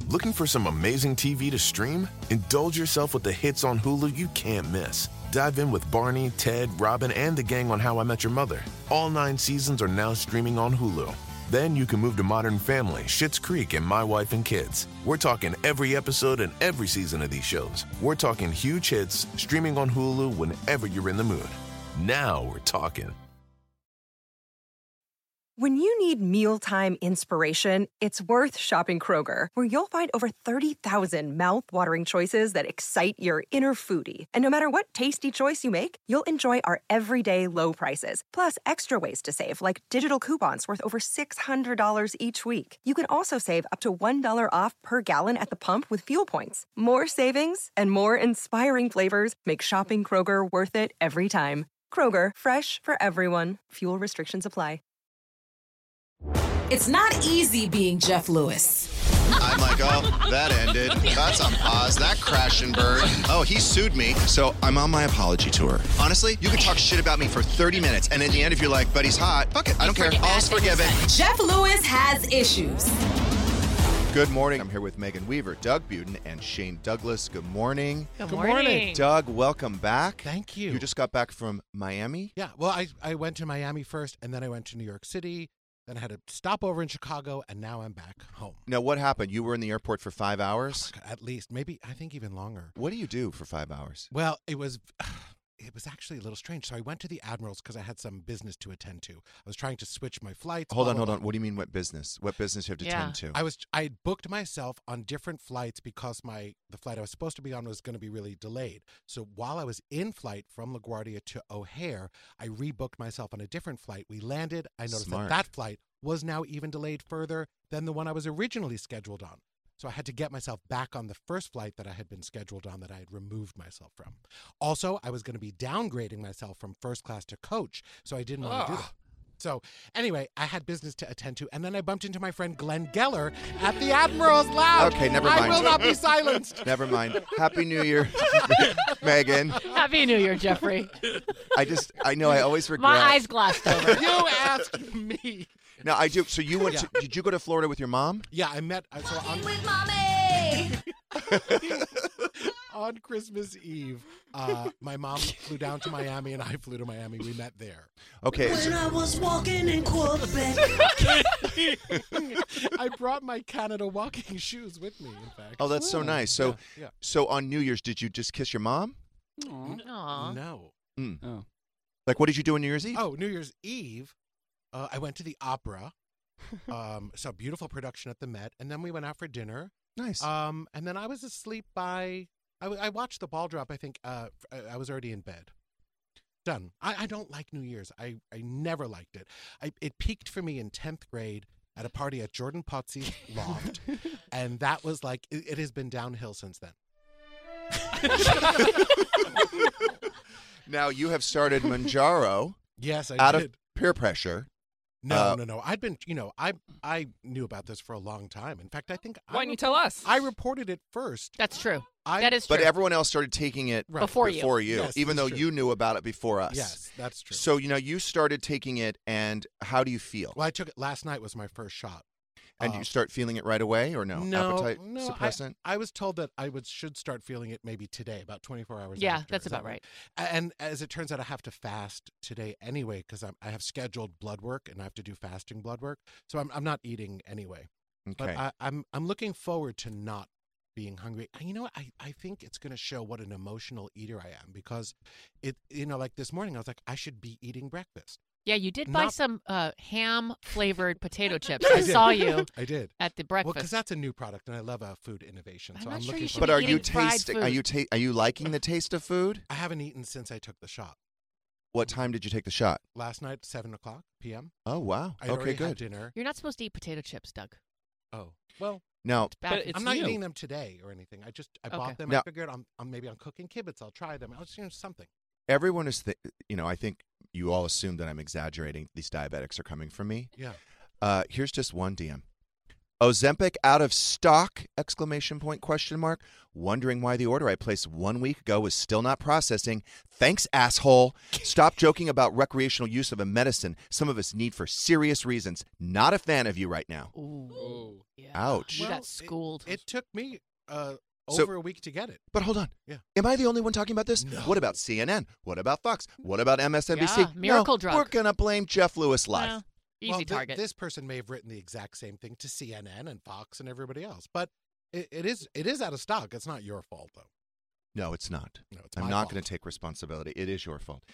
Looking for some amazing TV to stream? Indulge yourself with the hits on Hulu you can't miss. Dive in with Barney, Ted, Robin, and the gang on How I Met Your Mother. All 9 seasons are now streaming on Hulu. Then you can move to Modern Family, Schitt's Creek, and My Wife and Kids. We're talking every episode and every season of these shows. We're talking huge hits, streaming on Hulu whenever you're in the mood. Now we're talking. When you need mealtime inspiration, it's worth shopping Kroger, where you'll find over 30,000 mouth-watering choices that excite your inner foodie. And no matter what tasty choice you make, you'll enjoy our everyday low prices, plus extra ways to save, like digital coupons worth over $600 each week. You can also save up to $1 off per gallon at the pump with fuel points. More savings and more inspiring flavors make shopping Kroger worth it every time. Kroger, fresh for everyone. Fuel restrictions apply. It's not easy being Jeff Lewis. I'm like, oh, that ended. That's on pause. That crash and burn. Oh, he sued me. So I'm on my apology tour. Honestly, you can talk shit about me for 30 minutes. And in the end, if you're like, but he's hot, fuck it. I don't care. All's forgiven. Jeff Lewis has issues. Good morning. I'm here with Megan Weaver, Doug Buden, and Shane Douglas. Good morning. Good morning. Doug, welcome back. Thank you. You just got back from Miami? Yeah, well, I went to Miami first, and then I went to New York City. Then I had a stopover in Chicago, and now I'm back home. Now, what happened? You were in the airport for 5 hours? Oh, at least, maybe, I think even longer. What do you do for 5 hours? Well, it was actually a little strange. So I went to the Admirals because I had some business to attend to. I was trying to switch my flights. Hold on. What do you mean, what business? What business you have to attend to? I booked myself on different flights because the flight I was supposed to be on was going to be really delayed. So while I was in flight from LaGuardia to O'Hare, I rebooked myself on a different flight. We landed. I noticed that flight was now even delayed further than the one I was originally scheduled on. So I had to get myself back on the first flight that I had been scheduled on that I had removed myself from. Also, I was going to be downgrading myself from first class to coach, so I didn't want to do that. So anyway, I had business to attend to, and then I bumped into my friend Glenn Geller at the Admiral's Lounge. Okay, never mind. I will not be silenced. Never mind. Happy New Year, Megan. Happy New Year, Jeffrey. I know I always regret. My eyes glossed over. You asked me. No, I do. So you went did you go to Florida with your mom? Yeah, I met With mommy. on Christmas Eve. My mom flew down to Miami and I flew to Miami. We met there. Okay. When I was walking in Quebec. I brought my Canada walking shoes with me, in fact. Oh, that's so nice. So yeah. So on New Year's, did you just kiss your mom? Aww. No. Oh. Like, what did you do on New Year's Eve? Oh, New Year's Eve, I went to the opera. Saw a beautiful production at the Met, and then we went out for dinner. Nice. And then I was asleep by. I watched the ball drop. I think I was already in bed. Done. I don't like New Year's. I never liked it. It peaked for me in 10th grade at a party at Jordan Potsy's loft, and that was like it has been downhill since then. Now you have started Manjaro. Yes, I out did. of peer pressure. No. I'd been, I knew about this for a long time. In fact, I think why didn't you tell us? I reported it first. That's true. That is true. But everyone else started taking it before you, Yes, even though true. you knew about it before us. Yes, that's true. So you started taking it, and how do you feel? Well, I took it last night. Was my first shot. And you start feeling it right away, or no? Appetite suppressant? I was told that I should start feeling it maybe today, about 24 hours Yeah, after. that's Is that about right. And as it turns out, I have to fast today anyway because I have scheduled blood work and I have to do fasting blood work. So I'm not eating anyway. Okay. But I'm looking forward to not being hungry. And you know what? I think it's going to show what an emotional eater I am because like this morning I was like, I should be eating breakfast. Yeah, you did buy some ham-flavored potato chips. I I did. saw you I did. at the Well, breakfast. because that's a new product, and I love food innovation. I'm So not I'm sure looking you for. should But be are you eating fried tasting? food. Are you liking the taste of food? I haven't eaten since I took the shot. What time did you take the shot? Last night, 7:00 p.m. Oh wow. I Okay, already good. had dinner. You're not supposed to eat potato chips, Doug. Oh well, Now, It's bad. But for you. it's I'm not new. eating them today or anything. I bought them. Now- I figured I'm maybe on cooking kibbutz. I'll try them. I'll just something. everyone is, I think you all assume that I'm exaggerating. These diabetics are coming from me. Yeah. Here's just one DM. Ozempic out of stock! ! Wondering why the order I placed 1 week ago is still not processing. Thanks, asshole. Stop joking about recreational use of a medicine some of us need for serious reasons. Not a fan of you right now. Ooh. Yeah. Ouch. We got schooled. It took me So- over a week to get it. But hold on. Yeah. Am I the only one talking about this? No. What about CNN? What about Fox? What about MSNBC? Yeah, miracle No, drug. We're going to blame Jeff Lewis live. Well, easy Well, target. This person may have written the exact same thing to CNN and Fox and everybody else, but it is out of stock. It's not your fault, though. No, it's not. No, it's I'm my not fault. going to take responsibility. It is your fault.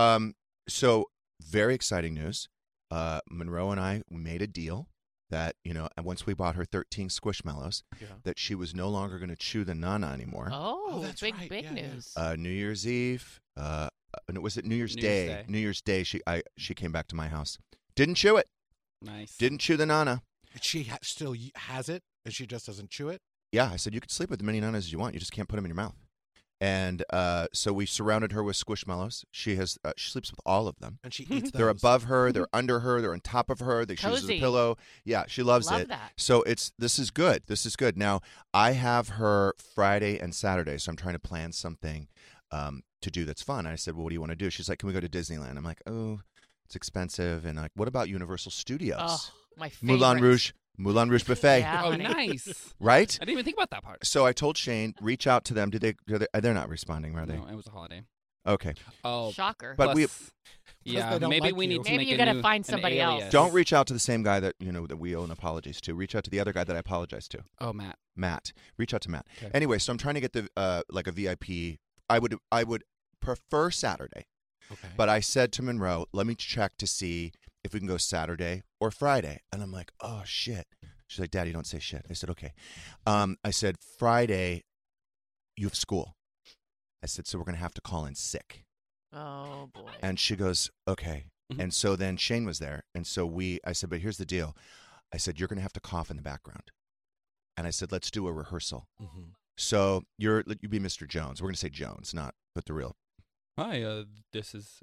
So, very exciting news. Monroe and I made a deal that, and once we bought her 13 Squishmallows, that she was no longer going to chew the Nana anymore. Oh, that's big, right. big Yeah, yeah. news. New Year's Eve, was it New Year's New Year's Day? Day. New Year's Day, she came back to my house. Didn't chew it. Nice. Didn't chew the Nana. She still has it, and she just doesn't chew it. Yeah, I said, you can sleep with as many Nanas as you want. You just can't put them in your mouth. And so we surrounded her with Squishmallows. She sleeps with all of them. And she eats They're those. above her. They're under her. They're on top of her. They choose Cozy. the pillow. Yeah, she loves Love it. that. So this is good. This is good. Now I have her Friday and Saturday, so I'm trying to plan something to do that's fun. And I said, well, what do you want to do? She's like, can we go to Disneyland? I'm like, oh, it's expensive. And like, what about Universal Studios? Oh, my favorite. Moulin Rouge buffet. Yeah, Oh, honey. nice. Right? I didn't even think about that part. So I told Shane, reach out to them. They're not responding, are they? No, it was a holiday. Okay. Oh, Shocker. But we- plus, yeah, they don't maybe like we you. need to Maybe make you a gotta new- find an somebody else. alias. Don't reach out to the same guy that that we owe an apologies to. Reach out to the other guy that I apologize to. Oh, Matt. Matt. Reach out to Matt. Okay. Anyway, so I'm trying to get the like a VIP. I would prefer Saturday, Okay. but I said to Monroe, let me check to see if we can go Saturday or Friday. And I'm like, oh shit. She's like, Daddy, don't say shit. I said, okay. I said, Friday, you have school. I said, so we're gonna have to call in sick. Oh, boy. And she goes, okay. Mhm. And so then Shane was there. And so I said, but here's the deal. I said, you're going to have to cough in the background. And I said, let's do a rehearsal. Mhm. So you be Mr. Jones. We're going to say Jones, not put the real. Hi, this is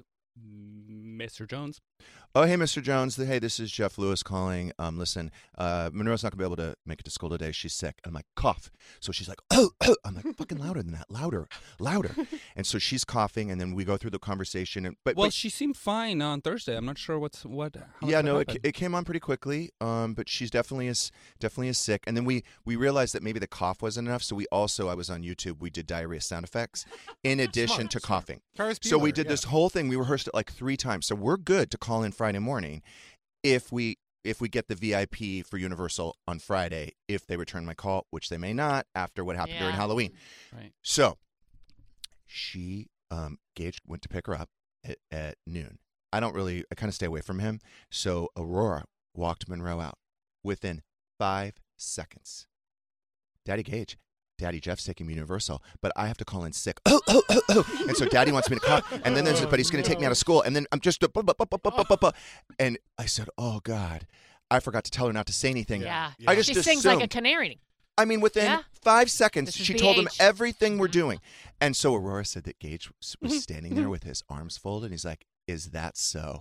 Mr. Jones. Oh, hey, Mr. Jones. Hey, this is Jeff Lewis calling. Listen, Monroe's not going to be able to make it to school today. She's sick. I'm like, cough. So she's like, oh. I'm like, fucking louder than that. Louder. And so she's coughing, and then we go through the conversation. But She seemed fine on Thursday. I'm not sure how yeah, that no, happened. it came on pretty quickly. But she's definitely is sick. And then we realized that maybe the cough wasn't enough. So I was on YouTube. We did diarrhea sound effects in addition to coughing. Ferris So we Bueller, did yeah. this whole thing. We rehearsed it like 3 times. So we're good to call in Friday morning if we get the VIP for Universal on Friday, if they return my call, which they may not after what happened during Yeah. Halloween. Right. So she, Gage went to pick her up at noon. I kind of stay away from him. So Aurora walked Monroe out within 5 seconds. Daddy Gage, Daddy Jeff's taking me to Universal, but I have to call in sick. Oh. And so Daddy wants me to cough. And then but he's going to take me out of school. And then I'm just, and I said, oh God, I forgot to tell her not to say anything. Yeah. I just She sings like a assumed. canary. I mean, within Yeah. 5 seconds, This is she the told him age. everything we're doing. And so Aurora said that Gage was standing there with his arms folded. He's like, is that so?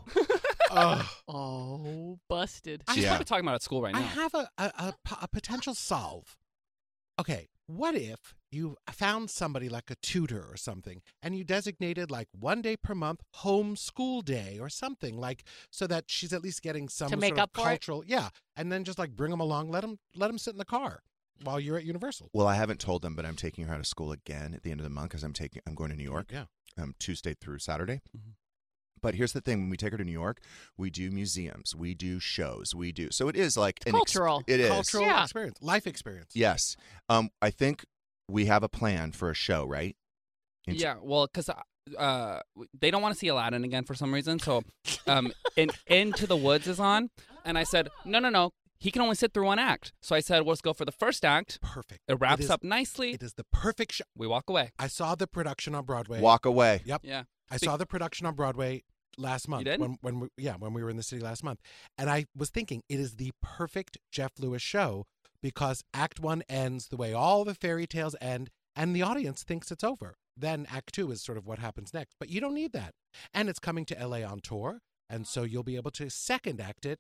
Oh, busted. She's Yeah. probably talking about it at school right now. I have a potential solve. Okay, what if you found somebody like a tutor or something, and you designated like 1 day per month home school day or something, like so that she's at least getting some To make sort of up for it? cultural, yeah, and then just like bring them along, let them sit in the car while you're at Universal. Well, I haven't told them, but I'm taking her out of school again at the end of the month because I'm going to New York. Yeah. Tuesday through Saturday. Mhm. But here's the thing: when we take her to New York, we do museums, we do shows, so it is like Cultural. It is Cultural Yeah. experience, life experience. Yes. I think we have a plan for a show, right? Yeah, well, because they don't want to see Aladdin again for some reason. So, Into the Woods is on, and I said, no, he can only sit through 1 act. So I said, well, let's go for the first act. Perfect. It wraps is- up nicely. It is the perfect show. We walk away. I saw the production on Broadway. Walk away. Yep. Yeah. I saw the production on Broadway last month. did? When we were in the city last month. And I was thinking it is the perfect Jeff Lewis show because Act 1 ends the way all the fairy tales end and the audience thinks it's over. Then Act 2 is sort of what happens next. But you don't need that. And it's coming to LA on tour, and so you'll be able to second act it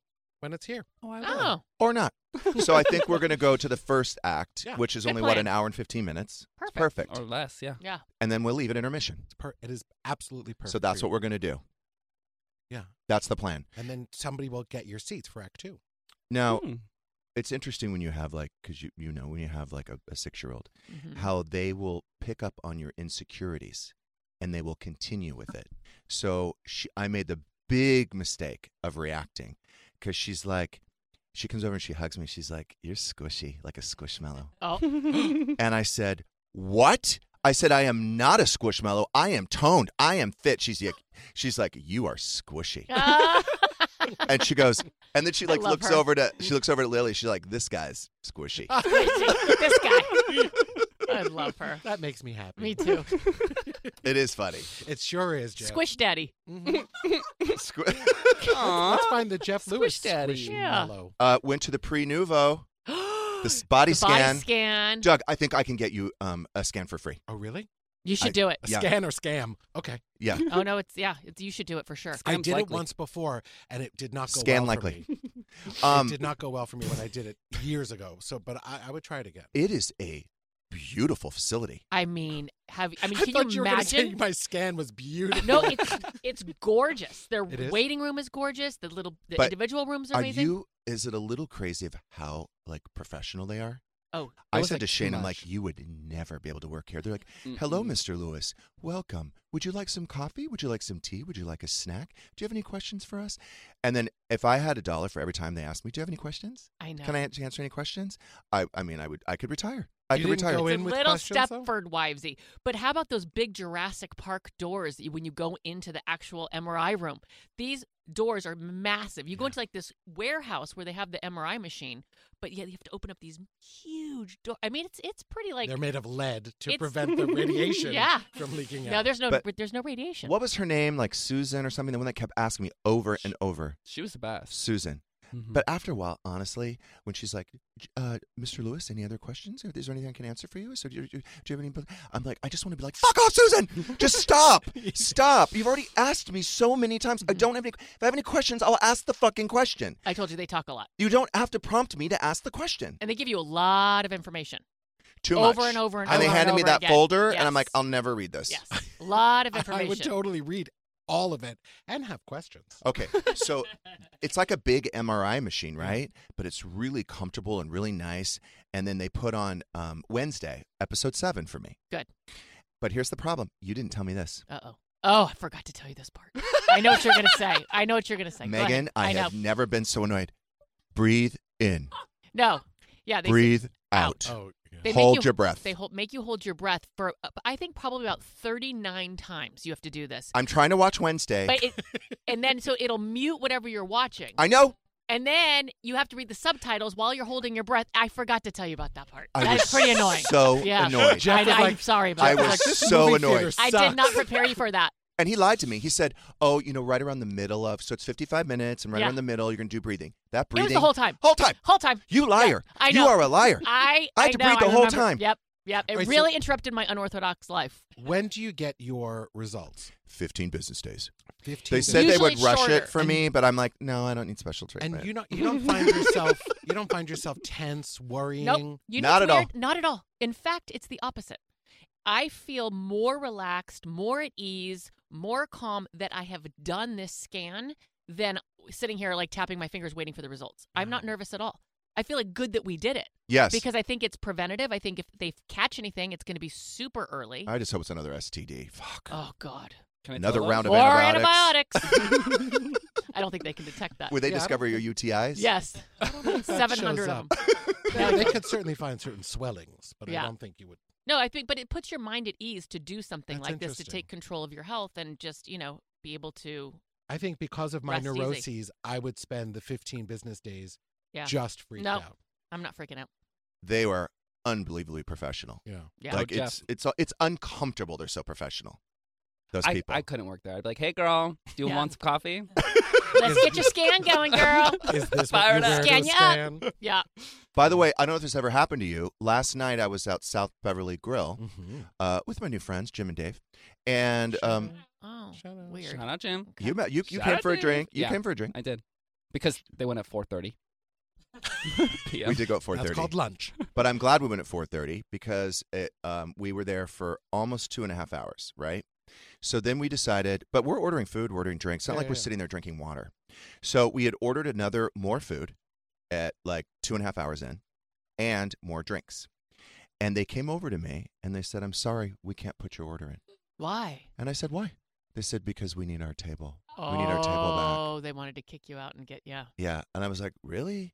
when it's here. Oh, I will. Oh, Or not. So I think we're going to go to the first act, Yeah. which is Good only, plan. an hour and 15 minutes? Perfect. Perfect. Or less, yeah. yeah. And then we'll leave at intermission. It is absolutely perfect. So that's for what you. we're going to do. Yeah. That's the plan. And then somebody will get your seats for Act 2. Now, Hmm. it's interesting when you have because you know when you have like a 6-year-old, Mhm. how they will pick up on your insecurities and they will continue with it. So I made the big mistake of reacting because she comes over and she hugs me. She's like, "You're squishy, like a squishmallow." Oh. And I said, "What?" I said, "I am not a squishmallow. I am toned. I am fit." She's like, "You are squishy." And she goes, and then she I love looks her. over to Lily. She's like, "This guy's squishy." This guy. I love her. That makes me happy. Me too. It is funny. It sure is, Jeff. Squish Daddy. Mhm. Aw. Let's find the Jeff Lewis Daddy. Yeah. Squishmallow. Went to the Pre-Nuvo, the body The scan. Body scan. Doug, I think I can get you a scan for free. Oh, really? You should do it. A Yeah. scan or scam? Okay. Yeah. Oh no, you should do it for sure. I Scam's did it likely. once before, and it did not go Scan well likely. for me. Um, It did not go well for me when I did it years ago. So, but I would try it again. It is a beautiful facility. I mean, I can thought you you were gonna say imagine? my scan was beautiful. No, it's gorgeous. Their It is? waiting room is gorgeous. The But individual rooms are amazing. Is it a little crazy of how professional they are? Oh, I was said like to too Shane, I'm much. like, you would never be able to work here. They're like, "Hello, Mr. Lewis. Welcome. Would you like some coffee? Would you like some tea? Would you like a snack? Do you have any questions for us?" And then if I had $1 for every time they asked me, "Do you have any questions? I know. Can I answer any questions?" I could retire. I You could didn't retire. go It's in a with little questions, though? Stepford Wivesy. But how about those big Jurassic Park doors when you go into the actual MRI room? These doors are massive. You go into like this warehouse where they have the MRI machine, but yeah, you have to open up these huge doors. I mean, it's pretty like They're made of lead to It's- prevent the radiation Yeah. from leaking out. no, there's no But- radiation. What was her name? Like Susan or something? The one that kept asking me over and over. She was the best. Susan. Mhm. But after a while, honestly, when she's like, "Mr. Lewis, any other questions? Is there anything I can answer for you? So do you have any?" I'm like, I just want to be like, "Fuck off, Susan! Just stop, stop! You've already asked me so many times. I don't have any. If I have any questions, I'll ask the fucking question. I told you they talk a lot. You don't have to prompt me to ask the question. And they give you a lot of information. Too much. Over and over and And they over handed and me over that again. folder, and I'm Yes. like, I'll never read this. Yes. A lot of I information. would totally read all of it and have questions. Okay, so it's like a big MRI machine, right? But it's really comfortable and really nice. And then they put on Wednesday, episode 7 for me. Good. But here's the problem. You didn't tell me this. Uh-oh. Oh, I forgot to tell you this part. I know what you're going to say. I know what you're going to say. Go Megan, ahead. I know. have never been so annoyed. Breathe in. No. Yeah. They Breathe out. Oh, yeah. They make Hold you- your breath. They make you hold your breath for, I think, probably about 39 times you have to do this. I'm trying to watch Wednesday. But and then so it'll mute whatever you're watching. I know. And then you have to read the subtitles while you're holding your breath. I forgot to tell you about that part. I That's was pretty annoying. so Yeah. annoyed. Jeff was I'm like- sorry about I that. was This so movie theater annoyed. I did sucks. not prepare you for that. And he lied to me. He said, "Oh, right around the middle of, so it's 55 minutes, and right Yeah. around the middle, you're going to do breathing." That It breathing. was the whole time. Whole time. Whole time. You liar. I know. You are a liar. I had to know, breathe the whole remember. time. Yep. It Wait, so- really interrupted my unorthodox life. When do you get your results? 15 business days. 15 They days. said they Usually would rush shorter. it for me, but I'm like, no, I don't need special treatment. And you don't find yourself tense, worrying. Nope. You know Not what's at all. weird? Not at all. In fact, it's the opposite. I feel more relaxed, more at ease, more calm that I have done this scan than sitting here like tapping my fingers waiting for the results. I'm not nervous at all. I feel like good that we did it. Yes. Because I think it's preventative. I think if they catch anything, it's going to be super early. I just hope it's another STD. Fuck. Oh, God. Can I Another tell round those? of Or antibiotics. antibiotics. I don't think they can detect that. Would they Yeah, I discover your UTIs? Yes. That 700 shows of them. up. They could certainly find certain swellings, but Yeah. I don't think you would. No, I think, but it puts your mind at ease to do something That's like this, to interesting. take control of your health and just, be able to. I think because of my Rest easy. neuroses, I would spend the 15 business days Yeah. just freaked No. out. I'm not freaking out. They were unbelievably professional. Yeah. Yeah. Like Jeff. it's uncomfortable. They're so professional. Those I people. I couldn't work there. I'd be like, "Hey, girl, do you Yeah. want some coffee?" Let's get your scan going, girl. Is this Fire what it you up. wear to Scan a you up. scan? Yeah. By the way, I don't know if this ever happened to you. Last night I was out South Beverly Grill Mhm. with my new friends Jim and Dave, and Oh, Shout out. weird. Shout out, Jim. you Okay. you Shout came out for a to drink. you. You Yeah. came for a drink. I did. because they went at 4:30 p.m. We did go at 4:30. That's called lunch. But I'm glad we went at 4:30 because we were there for almost 2.5 hours, right? So then we decided, but we're ordering food, we're ordering drinks. It's not like we're sitting there drinking water. So we had ordered more food at like 2.5 hours in and more drinks. And they came over to me and they said, I'm sorry, we can't put your order in. Why? And I said, why? They said, because we need our table. We need our table back. Oh, they wanted to kick you out and yeah. Yeah. And I was like, really?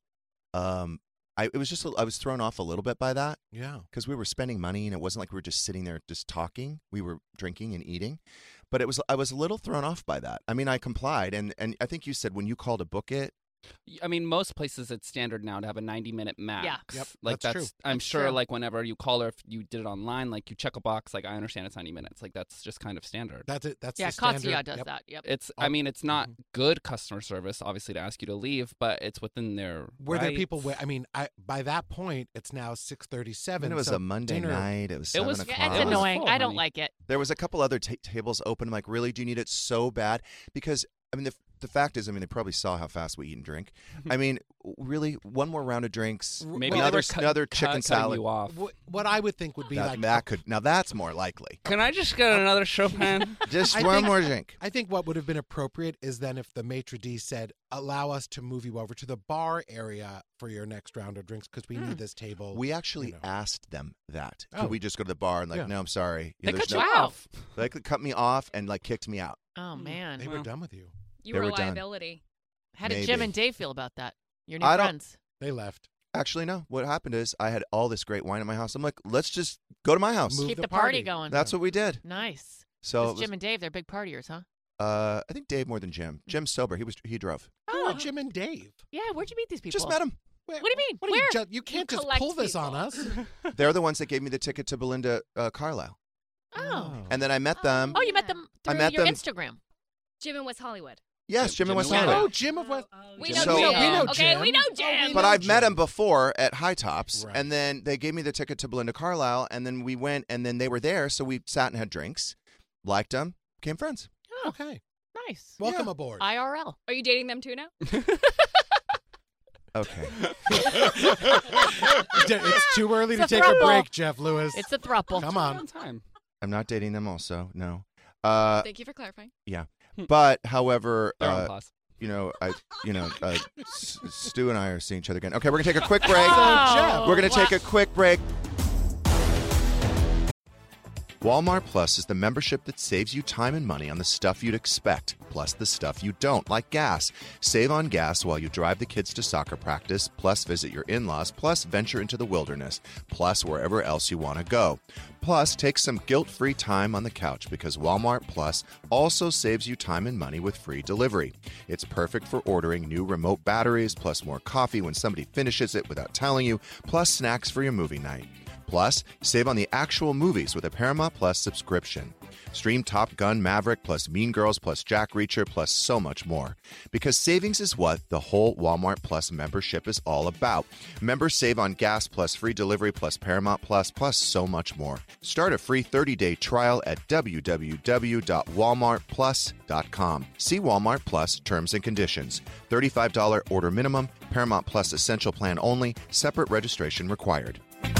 I was thrown off a little bit by that. Yeah. Because we were spending money and it wasn't like we were just sitting there just talking. We were drinking and eating. But I was a little thrown off by that. I mean, I complied. And I think you said when you called to book it. I mean, most places it's standard now to have a 90-minute max. Yeah. Yep, Like that's true. I'm That's sure true. like whenever you call or if you did it online, like you check a box, like I understand it's 90 minutes. Like that's just kind of standard. That's it. That's Yeah, the standard. Katsuya does Yep. that. Yep. It's I mean, it's not good customer service, obviously, to ask you to leave, but it's within their Were there rights. people? I mean, by that point, it's now 6:37. And it was so a Monday dinner, night. It was 7 was- o'clock. Yeah, it's It was annoying. full, I don't honey. like it. There was a couple other tables open. I'm like, really? Do you need it so bad? Because, I mean, the fact is, I mean, they probably saw how fast we eat and drink. I mean, really, one more round of drinks, Maybe another they were another chicken cutting salad. you off. What I would think would be like That's more likely. Can I just get another Chopin? Just I one think- more drink. I think what would have been appropriate is then if the maitre d' said, allow us to move you over to the bar area for your next round of drinks because we need this table. We actually you know. asked them that. Oh. Could we just go to the bar and like, Yeah. no, I'm sorry. They there's cut you no- off. They cut me off and like kicked me out. Oh man. They were done with you. You They were a were done. liability. How did Jim Maybe. and Dave feel about that? Your new I don't- friends. They left. Actually, no. What happened is I had all this great wine at my house. I'm like, let's just go to my house. Move Keep the the party party. going. That's what we did. Nice. So it It's was- Jim and Dave, they're big partiers, huh? I think Dave more than Jim. Jim's sober. He drove. Who are Jim and Dave? Yeah, where'd you meet these people? Just met him. What do you mean? What are Where? you can't just collect pull this people. on us. They're the ones that gave me the ticket to Belinda Carlisle. Oh. And then I met them. Oh, you met them I through met your them- Instagram. Jim in West Hollywood. Yes, Jim and Jim West and Hollywood. Oh, Jim of West. We Jim. know So- Jim. we know Okay, Jim. we know Oh, Jim. we But know I've met Jim. him before at High Tops, Right. and then they gave me the ticket to Belinda Carlisle, and then we went, and then they were there, so we sat and had drinks, liked them, became friends. Oh, Okay. nice. Welcome aboard. IRL. Are you dating them too now? Okay. It's too early to It's a take a throuple. break, Jeff Lewis. It's a thruple. Come One on. time. I'm not dating them also, no. Thank you for clarifying. Yeah. But, however, They're on pause. Stu and I are seeing each other again. Okay, we're going to take a quick break. Oh, We're going to wow. take a quick break. Walmart Plus is the membership that saves you time and money on the stuff you'd expect, plus the stuff you don't, like gas. Save on gas while you drive the kids to soccer practice, plus visit your in-laws, plus venture into the wilderness, plus wherever else you want to go. Plus, take some guilt-free time on the couch because Walmart Plus also saves you time and money with free delivery. It's perfect for ordering new remote batteries, plus more coffee when somebody finishes it without telling you, plus snacks for your movie night. Plus, save on the actual movies with a Paramount Plus subscription. Stream Top Gun Maverick plus Mean Girls plus Jack Reacher plus so much more. Because savings is what the whole Walmart Plus membership is all about. Members save on gas plus free delivery plus Paramount Plus plus so much more. Start a free 30-day trial at www.walmartplus.com. See Walmart Plus terms and conditions. $35 order minimum, Paramount Plus Essential Plan only, separate registration required.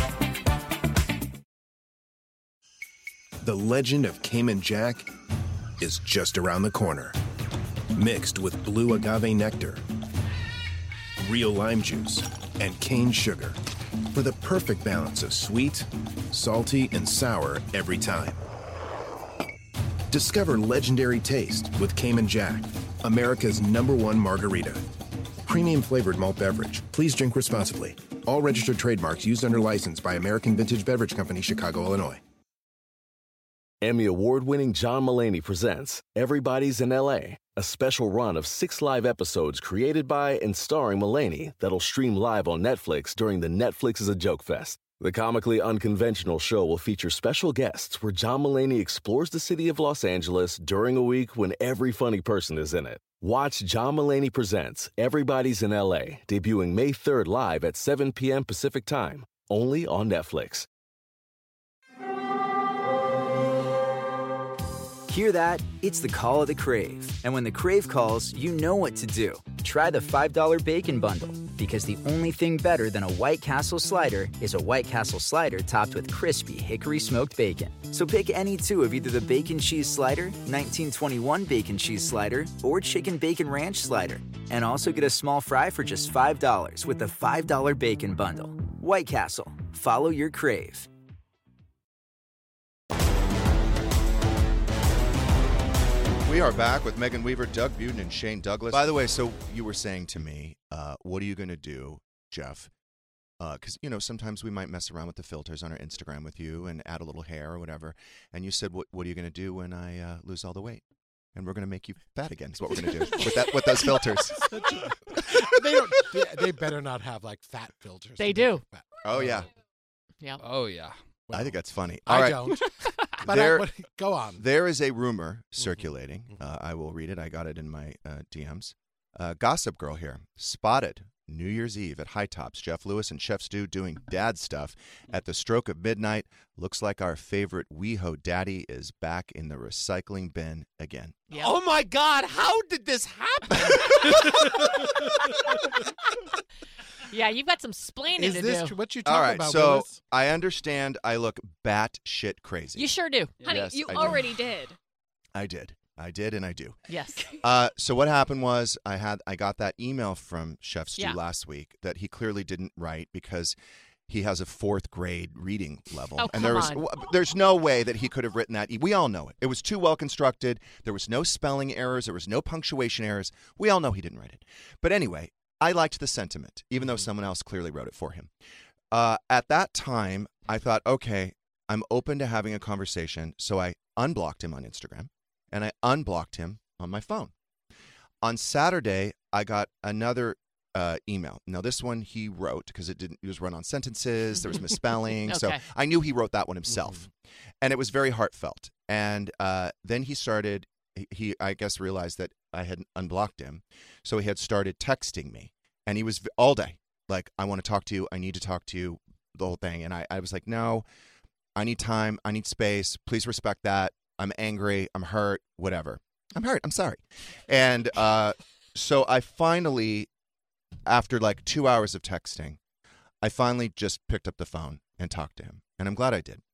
The legend of Cayman Jack is just around the corner. Mixed with blue agave nectar, real lime juice, and cane sugar for the perfect balance of sweet, salty, and sour every time. Discover legendary taste with Cayman Jack, America's #1 margarita. Premium flavored malt beverage. Please drink responsibly. All registered trademarks used under license by American Vintage Beverage Company, Chicago, Illinois. Emmy award-winning John Mulaney presents Everybody's in L.A., a special run of 6 live episodes created by and starring Mulaney that'll stream live on Netflix during the Netflix is a Joke Fest. The comically unconventional show will feature special guests where John Mulaney explores the city of Los Angeles during a week when every funny person is in it. Watch John Mulaney Presents Everybody's in L.A., debuting May 3rd live at 7 p.m. Pacific Time, only on Netflix. Hear that? It's the call of the Crave. And when the Crave calls, you know what to do. Try the $5 Bacon Bundle, because the only thing better than a White Castle slider is a White Castle slider topped with crispy hickory smoked bacon. So pick any two of either the Bacon Cheese Slider, 1921 Bacon Cheese Slider, or Chicken Bacon Ranch Slider. And also get a small fry for just $5 with the $5 Bacon Bundle. White Castle. Follow your Crave. We are back with Megan Weaver, Doug Buden, and Shane Douglas. By the way, so you were saying to me, what are you going to do, Jeff? Because, sometimes we might mess around with the filters on our Instagram with you and add a little hair or whatever. And you said, what are you going to do when I lose all the weight? And we're going to make you fat again is what we're going to do with those filters. They better not have, fat filters. They do. Oh, yeah. Yeah. Oh, yeah. Well, I think that's funny. I don't. But go on. There is a rumor circulating. I will read it. I got it in my DMs. Gossip Girl here. Spotted New Year's Eve at High Tops. Jeff Lewis and Chef Stu doing dad stuff at the stroke of midnight. Looks like our favorite WeHo daddy is back in the recycling bin again. Yep. Oh, my God. How did this happen? Yeah, you've got some splaining to do. What you talking All right, about, so Willis? I understand I look batshit crazy. You sure do. Honey, Yes, you I do. already did. I did, and I do. Yes. So what happened was I got that email from Chef Stu Yeah. last week that he clearly didn't write because he has a 4th grade reading level. Oh, and come there's no way that he could have written that. We all know it. It was too well constructed. There was no spelling errors. There was no punctuation errors. We all know he didn't write it. But anyway, I liked the sentiment, even though someone else clearly wrote it for him. At that time, I thought, okay, I'm open to having a conversation. So I unblocked him on Instagram, and I unblocked him on my phone. On Saturday, I got another email. Now, this one he wrote because it was run on sentences. There was misspelling. Okay. So I knew he wrote that one himself. And it was very heartfelt. And then he started, he I guess, realized that I had unblocked him. So he had started texting me. And he was all day like, I want to talk to you. I need to talk to you, the whole thing. And I was like, no, I need time. I need space. Please respect that. I'm angry. I'm hurt. Whatever. I'm hurt. I'm sorry. And so I finally, after 2 hours of texting, I finally just picked up the phone and talked to him. And I'm glad I did.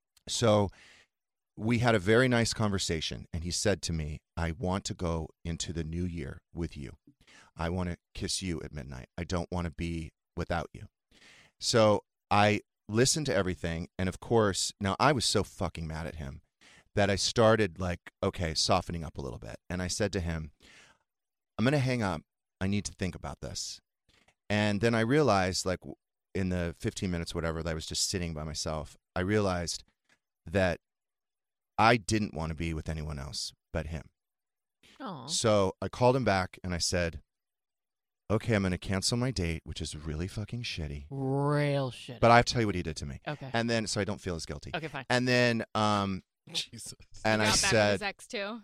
So we had a very nice conversation. And he said to me, I want to go into the new year with you. I want to kiss you at midnight. I don't want to be without you. So I listened to everything. And of course, now I was so fucking mad at him that I started softening up a little bit. And I said to him, I'm going to hang up. I need to think about this. And then I realized, in the 15 minutes, whatever, that I was just sitting by myself, I realized that I didn't want to be with anyone else but him. Aww. So I called him back and I said, okay, I'm going to cancel my date, which is really fucking shitty. Real shit. But I have to tell you what he did to me. Okay. And then, so I don't feel as guilty. Okay, fine. And then, Jesus. and He I got back with said, his ex too.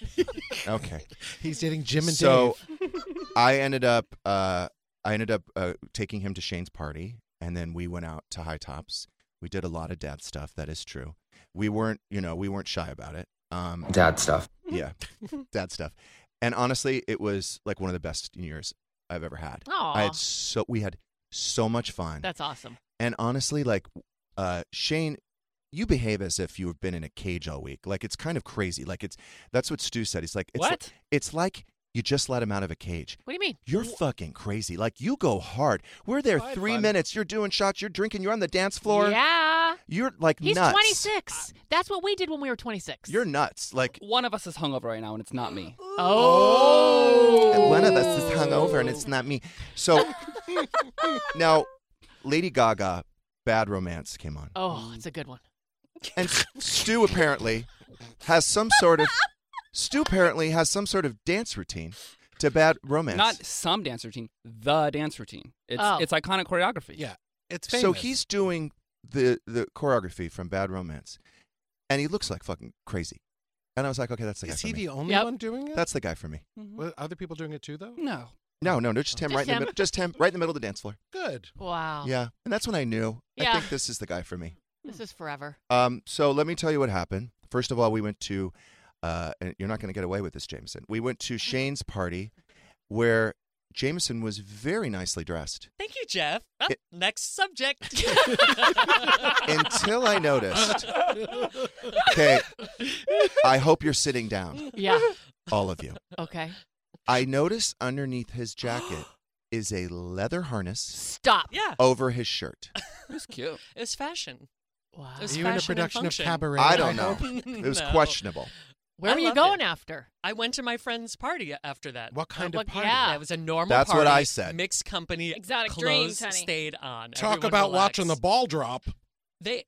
okay. He's dating Jim and So Dave. I ended up taking him to Shane's party, and then we went out to High Tops. We did a lot of dad stuff. That is true. We weren't shy about it. Dad stuff. Yeah, dad stuff. And honestly, it was one of the best years I've ever had. Aw. We had so much fun. That's awesome. And honestly, Shane, you behave as if you've been in a cage all week. It's kind of crazy. That's what Stu said. He's like, it's like you just let him out of a cage. What do you mean? You're fucking crazy. You go hard. We're there 3 minutes. You're doing shots. You're drinking. You're on the dance floor. Yeah. You're He's nuts. 26. That's what we did when we were 26. You're nuts. One of us is hungover right now, and it's not me. Oh. And one of us is hungover, and it's not me. So now, Lady Gaga, Bad Romance came on. Oh, it's a good one. And Stu apparently has some sort of dance routine to Bad Romance. Not some dance routine, the dance routine. It's iconic choreography. Yeah, it's famous. So he's doing the choreography from Bad Romance, and he looks like fucking crazy. And I was like, okay, that's the guy Is for he me. the only one doing it? That's the guy for me. Well, other people doing it too, though? No. No, just him right in the middle. Just him right in the middle of the dance floor. Good. Wow. Yeah, and that's when I knew. I Yeah. think this is the guy for me. This is forever. So let me tell you what happened. First of all, we went to and you're not going to get away with this, Jameson. We went to Shane's party where Jameson was very nicely dressed. Thank you, Jeff. Next subject. Until I noticed. Okay, I hope you're sitting down. Yeah. All of you. Okay. I noticed underneath his jacket is a leather harness. Stop. Yeah. Over his shirt. It was cute. It was fashion. Wow. It was Are you in a fashion and production of function. Cabaret? I don't know. It was No. questionable. Where I were you loved going it. after? I went to my friend's party after that. What kind What- of party? yeah. That was a normal That's party. what I said. Mixed company. Exotic clothes dreams, honey. stayed on. Talk Everyone about relaxed. watching the ball drop. They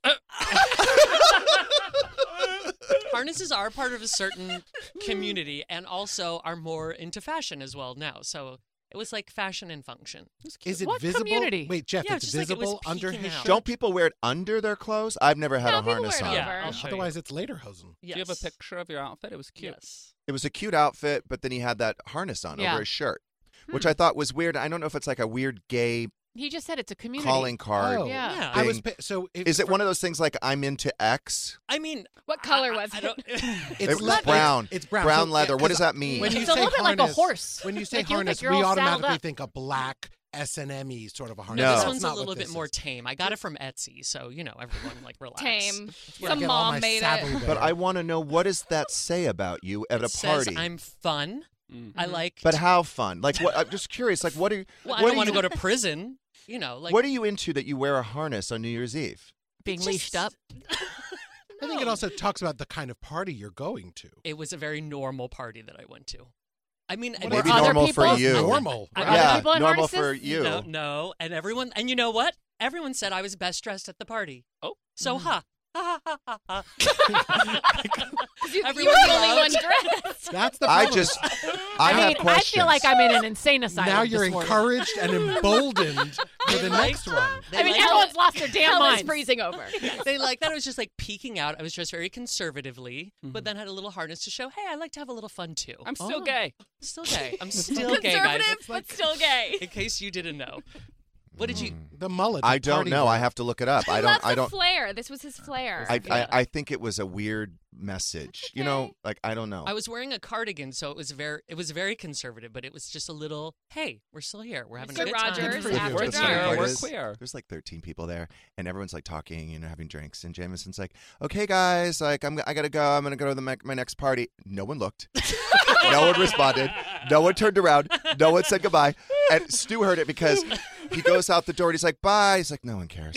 harnesses are part of a certain community and also are more into fashion as well now. So it was like fashion and function. Is it What visible? community? Wait, Jeff, Yeah, it's just like it was visible under peeking his out. shirt? Don't people wear it under their clothes? I've never had No, a people harness wear it on. over. Yeah, I'll show you. Otherwise, it's lederhosen. Yes. Do you have a picture of your outfit? It was cute. Yes. It was a cute outfit, but then he had that harness on Yeah. over his shirt, which I thought was weird. I don't know if it's like a weird gay He just said it's a community. calling card. Oh, Yeah. Yeah. I was thing. so. Is it one of those things like I'm into X? I mean, What color was I it? don't- It was brown. It's brown. Brown So, leather. yeah, What does 'cause that mean? When you It's a say little bit like a harness- horse. When you say Like, you look harness, like you're we all saddled automatically up. think a black S&M-y sort of a harness. No. This That's one's a not what little bit this more is. tame. I got it from Etsy, so everyone like relax. Tame. That's where I Some get all mom my made saddle it. there. But I want to know, what does that say about you at It a says party? I'm fun. I like. But how fun? Like what? I'm just curious. Like what are you? Well, I what don't are want to you- go to prison. Like what are you into that you wear a harness on New Year's Eve? Being leashed up. I think it also talks about the kind of party you're going to. It was a very normal party that I went to. I mean, What Maybe Were other normal for people- you. Normal. Were right? other Yeah, people in normal harnesses? for you. No, and everyone, and you know what? Everyone said I was best dressed at the party. Oh, so ha ha ha ha ha. You were Everyone the only one loved- dressed. That's the I problem. just, I I have mean, questions. I feel like I'm in an insane asylum. now you're this morning. encouraged and emboldened for the next one. They I mean, liked everyone's it. lost their damn Hell is minds. freezing over. They like that I was just like peeking out. I was dressed very conservatively, but then had a little harness to show, hey, I like to have a little fun too. I'm still gay. Still gay. I'm still gay, guys. Conservative, but still gay. In case you didn't know. What did you? The mullet. I the don't party know. wear. I have to look it up. He I loves don't. the flair. This was his flair. I think it was a weird message. You know, like I don't know. I was wearing a cardigan, so it was very conservative, but it was just a little, hey, we're still here. We're having Mr. a good time. Rogers, Good for you. after The funny dark. part We're is, queer. There's like 13 people there, and everyone's like talking, having drinks. And Jameson's like, "Okay, guys, like I gotta go. I'm gonna go to my next party." No one looked. No one responded. No one turned around. No one said goodbye. And Stu heard it because he goes out the door and he's like, "Bye." He's like, "No one cares."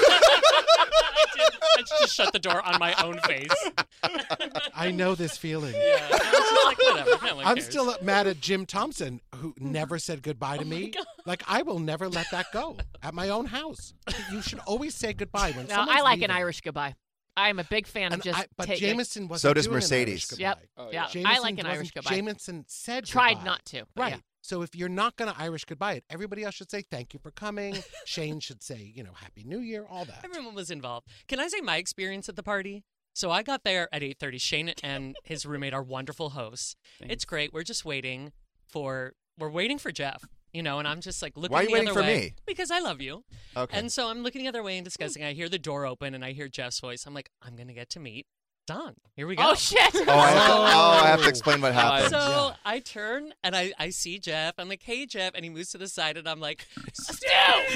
I just shut the door on my own face. I know this feeling. Yeah. I was just like, whatever. No one I'm cares. still mad at Jim Thompson, who never said goodbye Oh to me. Like, I will never let that go at my own house. You should always say goodbye when No, someone's I like leaving. an Irish goodbye. I'm a big fan of just but taking. Jameson wasn't So does doing an Mercedes. Irish Yep. goodbye. Oh, yeah. yeah. I like an Jameson Irish wasn't- goodbye. Jameson said Tried goodbye. not to. but Right. yeah. So if you're not going to Irish goodbye it, everybody else should say thank you for coming. Shane should say, Happy New Year, all that. Everyone was involved. Can I say my experience at the party? So I got there at 8:30. Shane and his roommate are wonderful hosts. It's great. We're just waiting for Jeff. And I'm just like looking Why are you the waiting other for way. me? Because I love you. Okay. And so I'm looking the other way and discussing. I hear the door open and I hear Jeff's voice. I'm like, I'm gonna get to meet Don. Here we go. Oh shit! I have to explain what happened. So I turn and I see Jeff. I'm like, hey, Jeff. And he moves to the side and I'm like, Stu!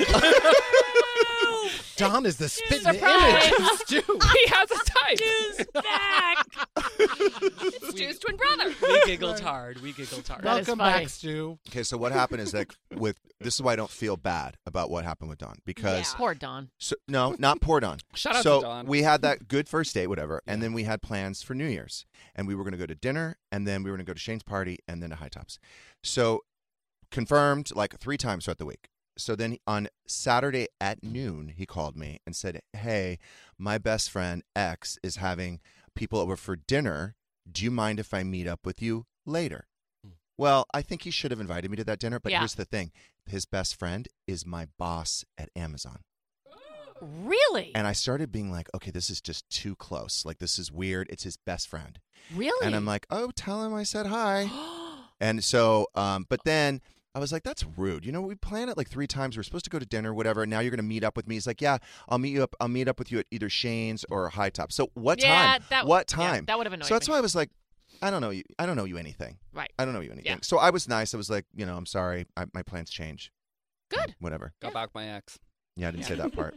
Don is the spitting Surprise! image of Stu. He has a type. Stu's back! It's Stu's twin brother. We giggled hard. That is Welcome funny. back, Stu. Okay, so what happened is that this is why I don't feel bad about what happened with Don because Poor Don. so, no, not poor Don. Shout out so to Don. we had that good first date, whatever, and then we had plans for New Year's, and we were going to go to dinner, and then we were going to go to Shane's party, and then to High Tops. So confirmed like 3 times throughout the week. So then on Saturday at noon, he called me and said, "Hey, my best friend X is having people over for dinner. Do you mind if I meet up with you later?" Well, I think he should have invited me to that dinner, but Yeah. here's the thing. His best friend is my boss at Amazon. Really? And I started being like, okay, this is just too close. Like, this is weird. It's his best friend. Really? And I'm like, oh, tell him I said hi. And so, but then I was like, that's rude. We planned it like 3 times. We're supposed to go to dinner, whatever. And now you're going to meet up with me. He's like, yeah, I'll meet up with you at either Shane's or High Top. So what Yeah, time? What time? that would have annoyed So that's me. why I was like, I don't know you. I don't know you anything. Right. I don't know you anything. Yeah. So I was nice. I was like, I'm sorry. My plans change. Good. Whatever. Got back my ex. Yeah, I didn't say that part.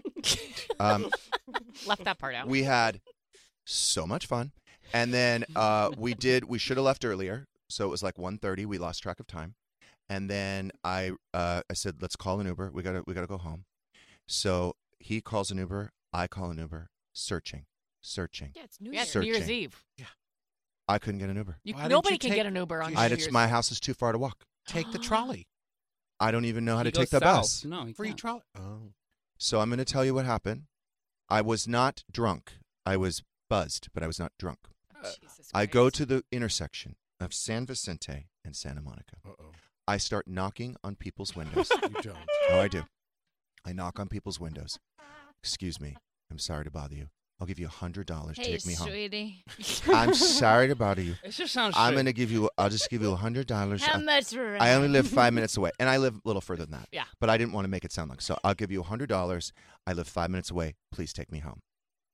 Left that part out. We had so much fun, and then we should have left earlier, so it was like 1:30. We lost track of time, and then I said, let's call an Uber. We gotta go home. So he calls an Uber. I call an Uber. Searching. Yeah, it's New Year's Eve. Yeah. I couldn't get an Uber. Nobody can get an Uber on New Year's. My house is too far to walk. Take the trolley. I don't even know how He to take goes the south. bus. No, he Free can't. trolley. Oh. So I'm going to tell you what happened. I was not drunk. I was buzzed, but I was not drunk. I go to the intersection of San Vicente and Santa Monica. Uh-oh. I start knocking on people's windows. You don't. Oh, I do. I knock on people's windows. Excuse me. I'm sorry to bother you. I'll give you $100 to take me home. Sweetie. I'm sorry to bother you. It just sounds. I'll just give you $100. How much rent? I only live 5 minutes away, and I live a little further than that. Yeah. But I didn't want to make it sound like so. I'll give you $100. I live 5 minutes away. Please take me home.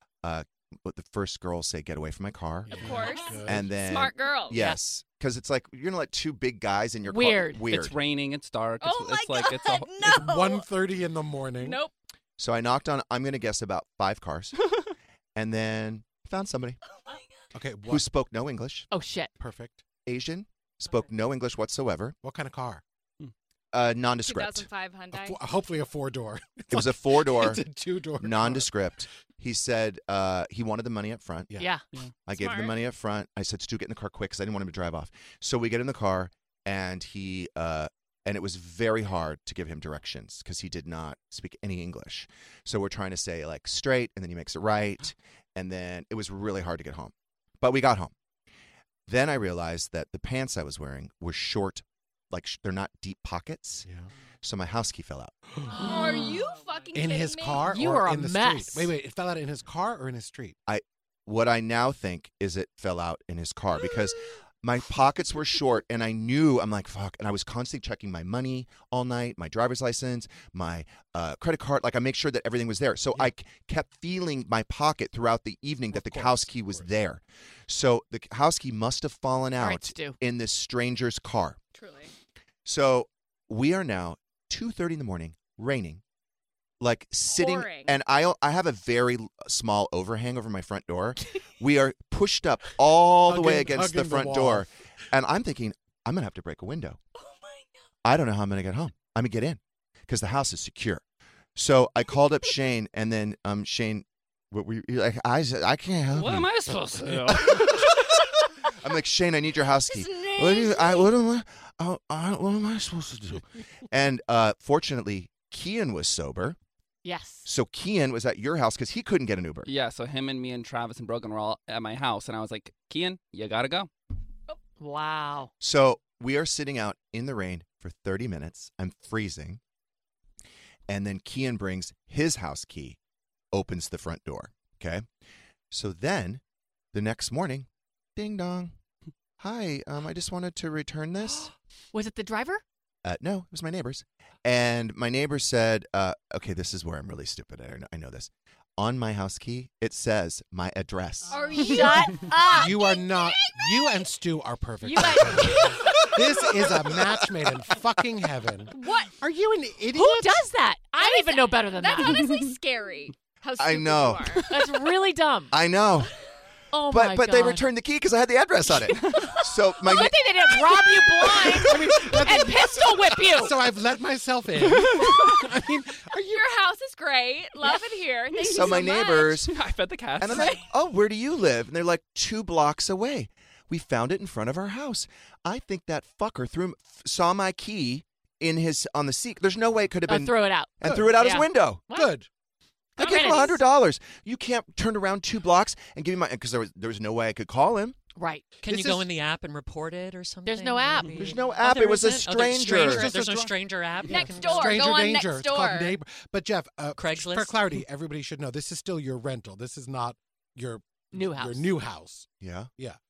But the first girl say, "Get away from my car." Of course. And then Smart girl. Yes, because it's like you're gonna let two big guys in your Weird. car. Weird. It's raining. It's dark. Oh It's, my it's like God, it's a. no. It's 1:30 in the morning. Nope. So I knocked on. I'm gonna guess about 5 cars, and then found somebody Okay. who spoke no English. Oh shit. Perfect. Asian, spoke no English whatsoever. What kind of car? Nondescript. 2005 Hyundai. Hopefully a 4-door. It was a 4-door. It's a 2-door. Nondescript. He said he wanted the money up front. Yeah. I gave him the Smart. money up front. I said, Stu, get in the car quick because I didn't want him to drive off. So we get in the car, and and it was very hard to give him directions because he did not speak any English. So we're trying to say like straight, and then he makes it right, and then it was really hard to get home. But we got home. Then I realized that the pants I was wearing were short, like they're not deep pockets. Yeah. So my house key fell out. Are you fucking In kidding his me? car You or are a in the mess. street? Wait. It fell out in his car or in his street? What I now think is it fell out in his car because my pockets were short and I knew, I'm like, fuck. And I was constantly checking my money all night, my driver's license, my credit card. Like I make sure that everything was there. So I kept feeling my pocket throughout the evening that the house key was there. So the house key must have fallen All right, out Stu. in this stranger's car. Truly. So we are now 2:30 in the morning, raining, like sitting, Pouring. and I have a very small overhang over my front door. We are pushed up all the way Hugging- against the hugging the front wall. door, and I'm thinking I'm gonna have to break a window. Oh my God. I don't know how I'm gonna get home. I'm gonna get in because the house is secure. So I called up Shane, and then Shane, I can't help What you. am I supposed to do? I'm like, Shane, I need your house key. His What name's- am I supposed to do? And fortunately, Kian was sober. Yes. So Kian was at your house because he couldn't get an Uber. Yeah, so him and me and Travis and Brogan were all at my house, and I was like, Kian, you gotta go. Wow. So we are sitting out in the rain for 30 minutes. I'm freezing. And then Kian brings his house key, opens the front door. Okay. So then the next morning, ding dong. Hi, I just wanted to return this. Was it the driver? No, it was my neighbors. And my neighbor said, okay, this is where I'm really stupid. I know this. On my house key, it says my address. Are you? Shut up. You are not. You and Stu are perfect. You guys- This is a match made in fucking heaven. What? Are you an idiot? Who does that? I don't even know better than That's that. honestly scary. How stupid I know. you are. That's really dumb. I know. Oh my But god. they returned the key because I had the address on it. So my Good thing they didn't rob you blind and pistol whip you. So I've let myself in. I mean, Your house is great. Love it here. Thank you so my much. neighbors, I fed the cats. and I'm like, oh, where do you live? And they're like 2 blocks away. We found it in front of our house. I think that fucker saw my key on the seat. There's no way it could have been. Throw it out. And threw it out his Yeah. window. What? good. I gave him $100. You can't turn around 2 blocks and give me my, because there was no way I could call him. Right. Can This you go is- in the app and report it or something? There's no app. maybe? There's no Oh, app. there It was a isn't? Oh, there's stranger. There's no stranger app. you Next can- door. Stranger Go on danger. next It's called door. neighbor. But Jeff, Craigslist? for clarity, everybody should know this is still your rental. This is not your New house. Your new house. Yeah. Yeah.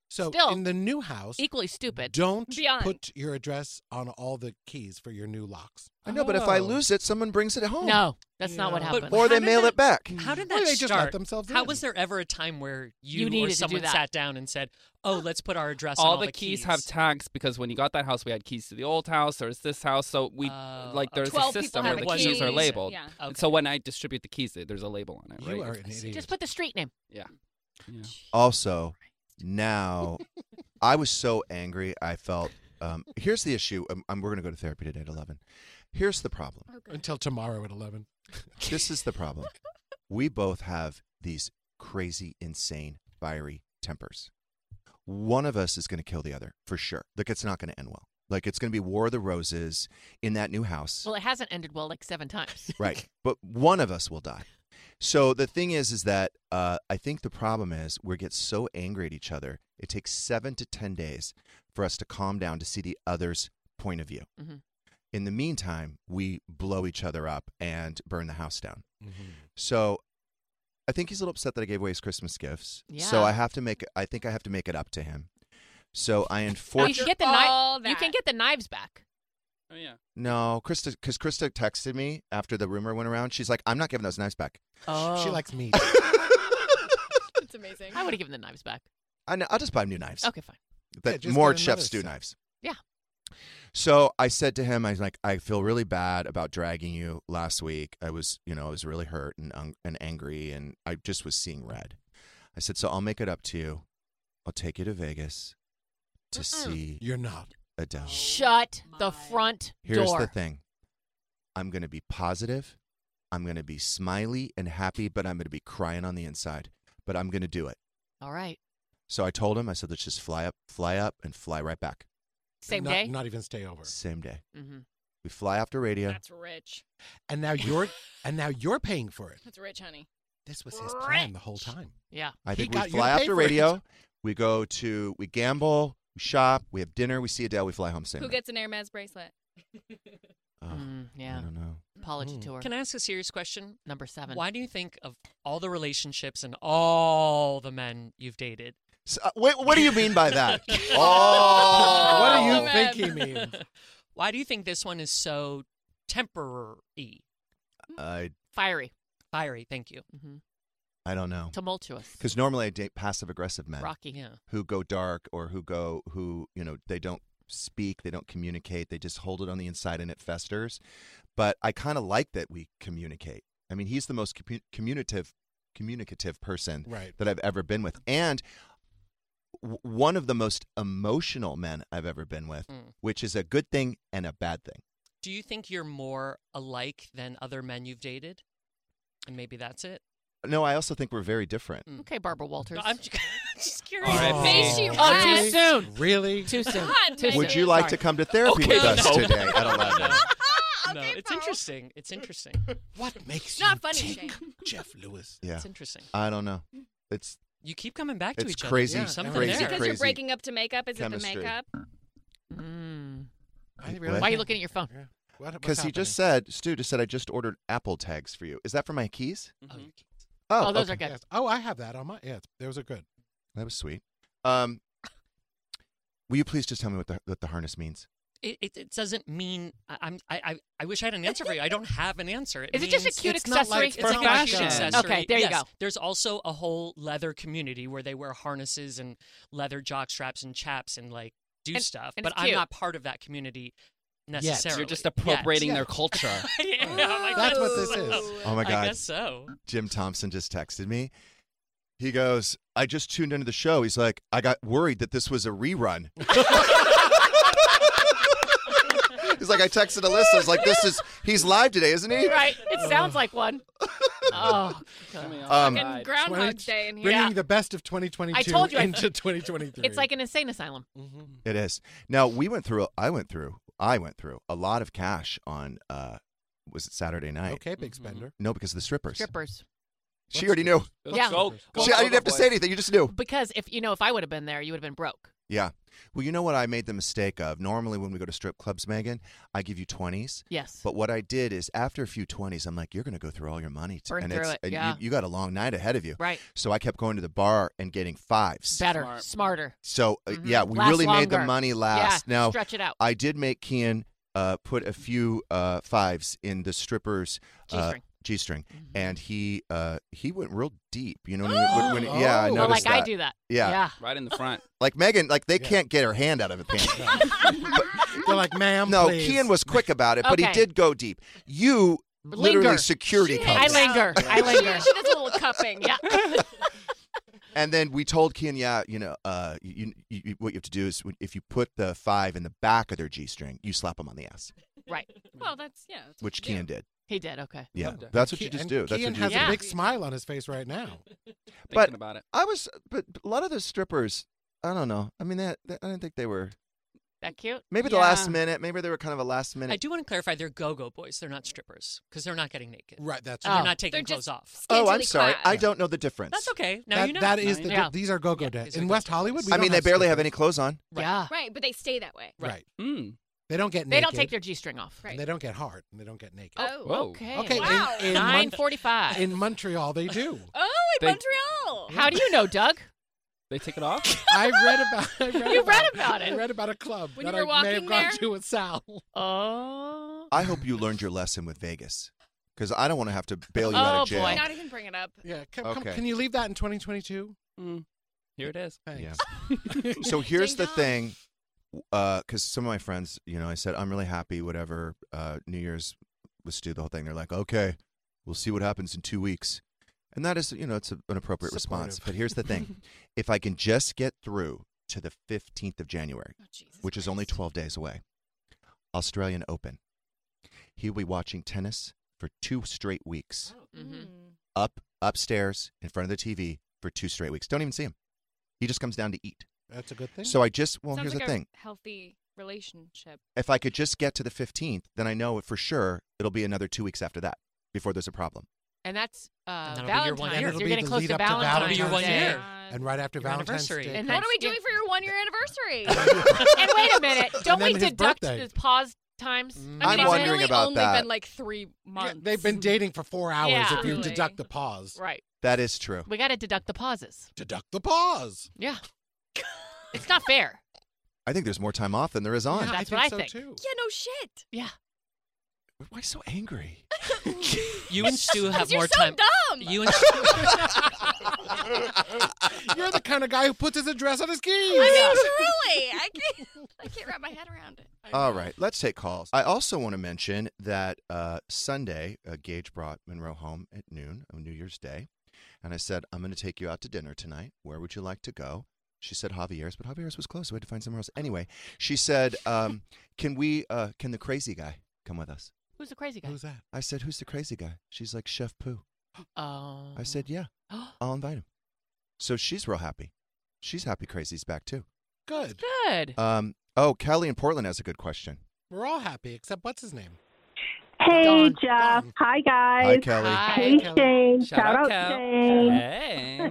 So Still, in the new house, equally stupid. don't Beyond. put your address on all the keys for your new locks. I know, but if I lose it, someone brings it home. No, that's not what Yeah. happened. Or they How did mail that- it back. How did Or that they just let start? themselves How in. was there ever a time where You you, needed or to do someone that. sat down and said, "Oh, let's put our address on All all the keys have tags because when you got that house, we had keys to the old house. There's this house, so we like there's a 12 people system have where the the keys are keys. labeled. Yeah. And so when I distribute the keys, there's a label on it. You right? are an idiot. Just put the street name. Yeah. Also, now, I was so angry. I felt. Here's the issue. We're going to go to therapy today at 11. Here's the problem. Until tomorrow at 11. This is the problem. We both have these crazy, insane, fiery tempers. One of us is going to kill the other for sure. Like, it's not going to end well. Like, it's going to be War of the Roses in that new house. Well, it hasn't ended well like 7 times. Right. But one of us will die. So the thing is that I think the problem is we get so angry at each other. It takes 7 to 10 days for us to calm down to see the other's point of view. Mm-hmm. In the meantime, we blow each other up and burn the house down. Mm-hmm. So I think he's a little upset that I gave away his Christmas gifts. Yeah. So I think I have to make it up to him. So I You unfortunately can get the all You can that. get the knives back. Oh yeah. no, because Krista texted me after the rumor went around. She's like, "I'm not giving those knives back." Oh, She likes meat. It's amazing. I would have given the knives back. I'll just buy new knives. Okay, fine. That just more get chef another stew set. knives. Yeah. So I said to him, I was like, I feel really bad about dragging you last week. I was really hurt and angry, and I just was seeing red. I said, so I'll make it up to you. I'll take you to Vegas to see You're not. Adele. Shut the front Here's door. the thing. I'm going to be positive. I'm going to be smiley and happy, but I'm going to be crying on the inside. But I'm going to do it. All right. So I told him, I said, let's just fly up, and fly right back. Same not, day. Not even stay over. Same day. Mm-hmm. We fly after radio. That's rich. And now you're paying for it. That's rich, honey. This was his plan the whole time. Yeah. I think He we got you fly to pay after for it. radio. We gamble, we shop, we have dinner, we see Adele, we fly home same Who day. gets an Hermes bracelet? Oh, Yeah. I don't know. Apology tour. Can I ask a serious question? Number 7. Why do you think of all the relationships and all the men you've dated? So, wait, what do you mean by that? Oh, What do you man. think he means? Why do you think this one is so temporary? Fiery. Fiery, thank you. Mm-hmm. I don't know. Tumultuous. Because normally I date passive aggressive men. Rocky. Yeah. Who go dark or who they don't speak, they don't communicate, they just hold it on the inside and it festers. But I kind of like that we communicate. I mean, he's the most communicative person Right. that I've ever been with, and one of the most emotional men I've ever been with, which is a good thing and a bad thing. Do you think you're more alike than other men you've dated? And maybe that's it? No, I also think we're very different. Okay, Barbara Walters. No, I'm just curious. R.I.P. Face she Oh, too has. soon. Really? Too soon. God, Too Megan. Would soon. you like Sorry. to come to therapy Okay, with us no. today at 11? No, it's interesting. It's interesting. What makes Not you funny, tick, Shane. Jeff Lewis? Yeah, It's interesting. I don't know. It's You keep coming back to It's each crazy, other. Yeah, Something crazy, there. Because crazy you're breaking up to make up? Is chemistry. it the makeup? I What? really Why are you looking at your phone? Yeah. What's because he just said, Stu just said, I just ordered Apple tags for you. Is that for my keys? Oh, you can't. Oh, those okay. are good. Yes. Oh, I have that on my. Yeah, those are good. That was sweet. Will you please just tell me what the harness means? It doesn't mean I wish I had an answer for you. I don't have an answer. Is it just a means- cute It's not accessory? like- It's For like a cute fashion. accessory. Okay, there you Yes. go. There's also a whole leather community where they wear harnesses and leather jock straps and chaps and like do And- stuff. and But it's I'm cute. not part of that community necessarily. You're just appropriating Yet. their culture. Yeah, I That's guess what this so. is. Oh my I God. guess so. Jim Thompson just texted me. He goes, I just tuned into the show. He's like, I got worried that this was a rerun. He's like, I texted Alyssa. I was like, he's live today, isn't he? Right. It sounds like one. Oh, God. Fucking Groundhog Day in here. Bringing Yeah. the best of 2022 I told you into 2023. It's like an insane asylum. It is. Now I went through a lot of cash on was it Saturday night? Okay, big spender. No, because of the strippers. Strippers. She already knew. Yeah. Go I didn't have to say anything. You just knew. Because if I would have been there, you would have been broke. Yeah. Well, you know what I made the mistake of? Normally when we go to strip clubs, Megan, I give you 20s. Yes. But what I did is after a few 20s, I'm like, you're going to go through all your money. Burn through it, yeah. You got a long night ahead of you. Right. So I kept going to the bar and getting 5s. Better, smarter. So, yeah, we Last really made the longer. money last. Yeah, Now, stretch it out. I did make Kian put a few 5s in the stripper's G-string. And he went real deep. You know what I mean? Yeah, I noticed like that. I do that. Yeah. Right in the front. Like Megan, like they can't get her hand out of a pants. They're like, ma'am, No, please. Kian was quick about it, but he Okay. did go deep. You literally Linger. security I comes. linger. I linger. She does a little cupping. Yeah. And then we told Kian, what you have to do is if you put the 5 in the back of their G-string, you slap them on the ass, Right. Well, that's which Kian did. He did. Okay. Yeah, that's what you just do. That's Kian what you has do. a big smile on his face right now. But about it. but a lot of the strippers, I don't know. I mean, I didn't think they were. That cute? Maybe the last minute. Maybe they were kind of a last minute. I do want to clarify they're go-go boys. They're not strippers because they're not getting naked. Right, that's They're right. not taking They're clothes just off. Oh, I'm scantily sorry. clad. I don't know the difference. That's okay. Now That, you know. that is Yeah. these are go-go days. these are In West go-go Hollywood, days. we I don't mean, they have barely have strippers. any clothes on. Yeah. Right, but they stay that way. Right. Mm. They don't get They naked. don't take their G-string off. Right. And they don't get hard. And they don't get naked. Oh. Whoa. Okay. Okay. Wow. In 9:45. In Montreal, they do. Oh, in They- Montreal. How do you know, Doug? They take it off? I read about it. I read about a club When that you were I may have walking gone there? to with Sal. Oh. I hope you learned your lesson with Vegas, because I don't want to have to bail you out Oh, of jail. boy. Not even bring it up. Yeah. Okay. Can you leave that in 2022? Here it is. Thanks. So here's Ding the dong. thing, because some of my friends, I said, I'm really happy, whatever, New Year's with Stu, the whole thing. They're like, okay, we'll see what happens in 2 weeks. And that is, it's an appropriate response. Supportive. But here's the thing. If I can just get through to the 15th of January, Oh, Jesus which is only Christ. 12 days away, Australian Open, he'll be watching tennis for 2 straight weeks, upstairs in front of the TV for 2 straight weeks. Don't even see him. He just comes down to eat. That's a good thing. So here's Sounds the like thing. a healthy relationship. If I could just get to the 15th, then I know for sure it'll be another 2 weeks after that before there's a problem. And that's that'll be your one Valentine's. year. It'll You're be getting the close lead to up to Valentine's Valentine's Valentine's Day. Day. God. And right after Your Valentine's anniversary. Day. And What are we Thanksgiving. doing for your 1-year anniversary? And wait a minute. Don't then we his deduct birthday. the pause times? I'm it's wondering really about only that. been like 3 months. They've been dating for 4 hours Yeah. if you Really. deduct the pause. Right. That is true. We got to deduct the pauses. Deduct the pause. Yeah. It's not fair. I think there's more time off than there is on. Yeah, That's I what I so think. Too. Yeah, no shit. Yeah. Why so angry? You and Stu have 'Cause you're more so time. dumb. You and You're the kind of guy who puts his address on his keys. I mean, truly. I can't wrap my head around it. All right, let's take calls. I also want to mention that Sunday, Gage brought Monroe home at noon on New Year's Day. And I said, I'm going to take you out to dinner tonight. Where would you like to go? She said Javier's, but Javier's was closed, so we had to find somewhere else. Anyway, she said, can the crazy guy come with us? Who's the crazy guy? Who's that? I said, who's the crazy guy? She's like, Chef Pooh. Oh. I said, yeah, I'll invite him. So she's real happy. She's happy Crazy's back, too. Good. Good. Kelly in Portland has a good question. We're all happy, except what's his name? Hey, Dawn. Jeff. Dawn. Hi, guys. Hi, Kelly. Hi. Hey, Kelly. Shane. Shout out, out, Kel. Shane. Hey.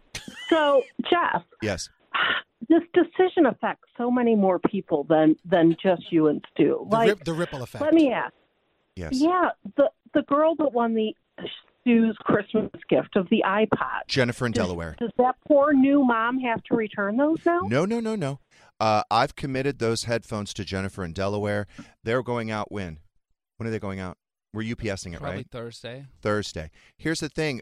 So, Jeff, Yes. this decision affects so many more people than just you and Stu. The ripple effect. Let me ask. Yes. Yeah, the girl that won the Stu's Christmas gift of the iPod. Jennifer in Delaware. Does that poor new mom have to return those now? No. I've committed those headphones to Jennifer in Delaware. They're going out when? When are they going out? We're UPSing it, Probably right? Thursday. Thursday. Here's the thing.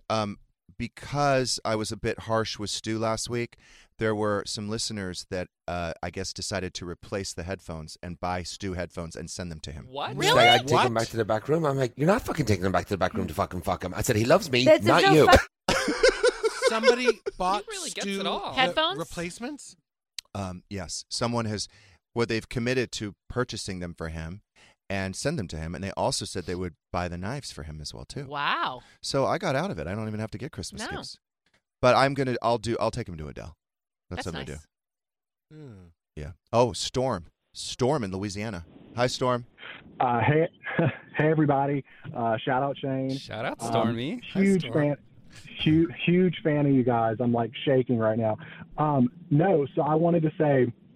Because I was a bit harsh with Stu last week, there were some listeners that I guess decided to replace the headphones and buy Stu headphones and send them to him. What? She's like, I'd take him back to the back room. I'm like, you're not fucking taking him back to the back room to fucking fuck him. I said, he loves me, There's not no you. Somebody bought really gets Stu it all. Headphones? replacements? Yes. Someone has, they've committed to purchasing them for him and send them to him. And they also said they would buy the knives for him as well, too. Wow. So I got out of it. I don't even have to get Christmas No. gifts. But I'll take him to Adele. That's what I'm nice. going to do. Yeah. Oh, Storm in Louisiana. Hi, Storm. Hey, everybody! Shout out Shane. Shout out Stormy. Huge fan. Huge fan of you guys. I'm like shaking right now. No, so I wanted to say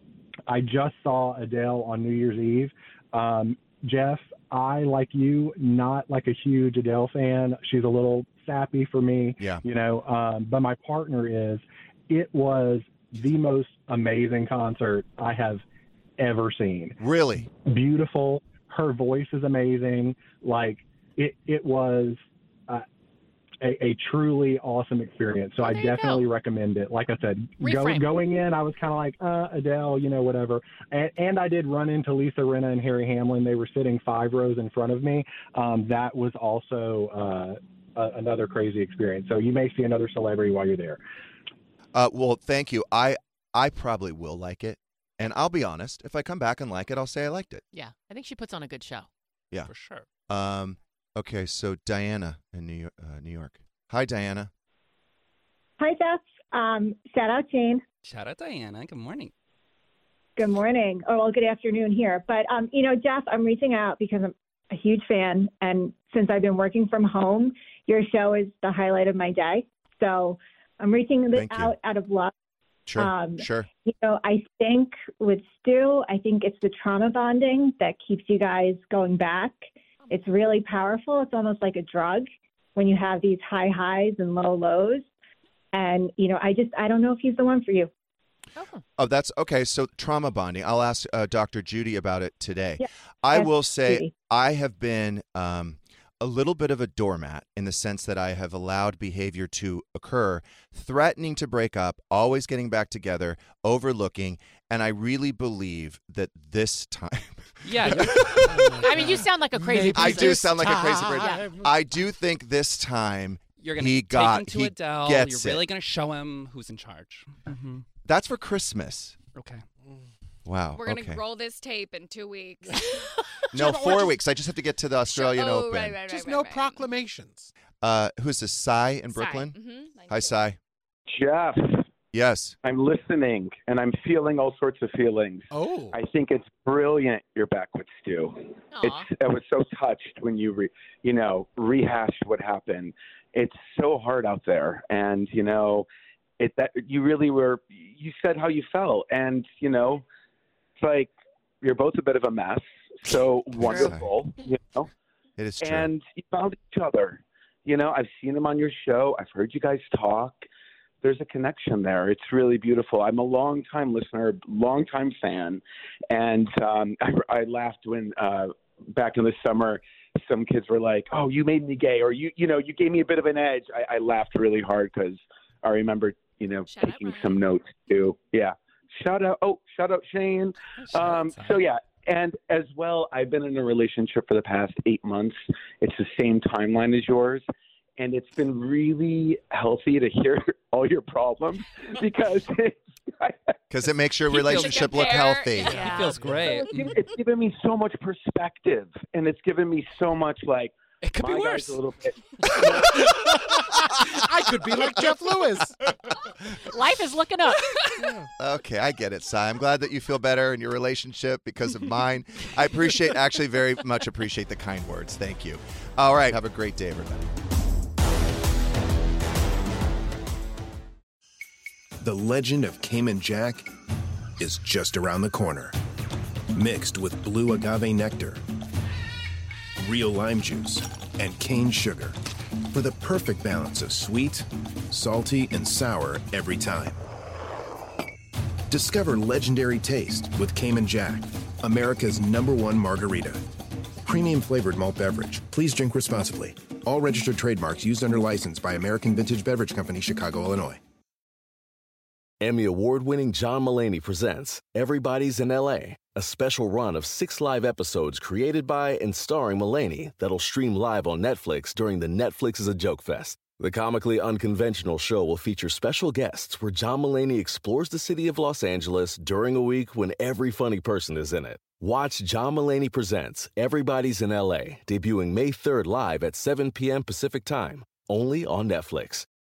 I just saw Adele on New Year's Eve. Jeff, I, like you, not like a huge Adele fan. She's a little sappy for me. Yeah. But my partner is. It was the most amazing concert I have ever seen. Really? Beautiful. Her voice is amazing. Like, it was a truly awesome experience. So I definitely recommend it. Like I said, going in, I was kind of like, Adele, whatever. And I did run into Lisa Rinna and Harry Hamlin. They were sitting 5 rows in front of me. That was also another crazy experience. So you may see another celebrity while you're there. Well, thank you. I probably will like it. And I'll be honest, if I come back and like it, I'll say I liked it. Yeah, I think she puts on a good show. Yeah. For sure. Okay, so Diana in New York. Hi, Diana. Hi, Jeff. Shout out, Jane. Shout out, Diana. Good morning. Good morning. Oh, well, good afternoon here. But, Jeff, I'm reaching out because I'm a huge fan. And since I've been working from home, your show is the highlight of my day. So I'm reaching out of love. Sure, sure. I think with Stu, I think it's the trauma bonding that keeps you guys going back. It's really powerful. It's almost like a drug when you have these high highs and low lows. And, I don't know if he's the one for you. Oh, that's okay. So trauma bonding. I'll ask Dr. Judy about it today. Yeah. I Yes, will say Judy. I have been a little bit of a doormat in the sense that I have allowed behavior to occur, threatening to break up, always getting back together, overlooking, and I really believe that this time. Yeah. I mean, you sound like a crazy person. I do sound like a crazy person. Yeah. I do think this time You're going to take him to Adele. You're really going to show him who's in charge. Mm-hmm. That's for Christmas. Okay. Wow. We're gonna roll this tape in 2 weeks. No, 4 weeks. I just have to get to the Australian Open. Right, Just no proclamations. Who's this? Cy in Brooklyn? Hi, Cy. Jeff. Yes. I'm listening, and I'm feeling all sorts of feelings. Oh. I think it's brilliant you're back with Stu. I was so touched when you, rehashed what happened. It's so hard out there, and, that you really were – you said how you felt, and, it's like you're both a bit of a mess. So wonderful, It is true. And you found each other. I've seen them on your show. I've heard you guys talk. There's a connection there. It's really beautiful. I'm a long-time listener, long-time fan. And I laughed when back in the summer some kids were like, oh, you made me gay, or you gave me a bit of an edge. I laughed really hard because I remember, taking some notes too. Yeah. Shout out Shane. So yeah, and as well, I've been in a relationship for the past 8 months. It's the same timeline as yours, and it's been really healthy to hear all your problems because it makes your relationship look healthy. Yeah. He feels great. It's given me so much perspective, and it's given me so much it could be worse. A little bit. I could be like Jeff Lewis. Life is looking up. Okay, I get it, Cy. I'm glad that you feel better in your relationship because of mine. I very much appreciate the kind words. Thank you. All right, have a great day, everybody. The legend of Cayman Jack is just around the corner. Mixed with blue agave nectar, real lime juice, and cane sugar for the perfect balance of sweet, salty, and sour every time. Discover legendary taste with Cayman Jack, America's #1 margarita. Premium flavored malt beverage. Please drink responsibly. All registered trademarks used under license by American Vintage Beverage Company, Chicago, Illinois. Emmy award-winning John Mulaney presents Everybody's in L.A., a special run of 6 live episodes created by and starring Mulaney that'll stream live on Netflix during the Netflix is a Joke Fest. The comically unconventional show will feature special guests where John Mulaney explores the city of Los Angeles during a week when every funny person is in it. Watch John Mulaney Presents Everybody's in L.A., debuting May 3rd live at 7 p.m. Pacific Time, only on Netflix.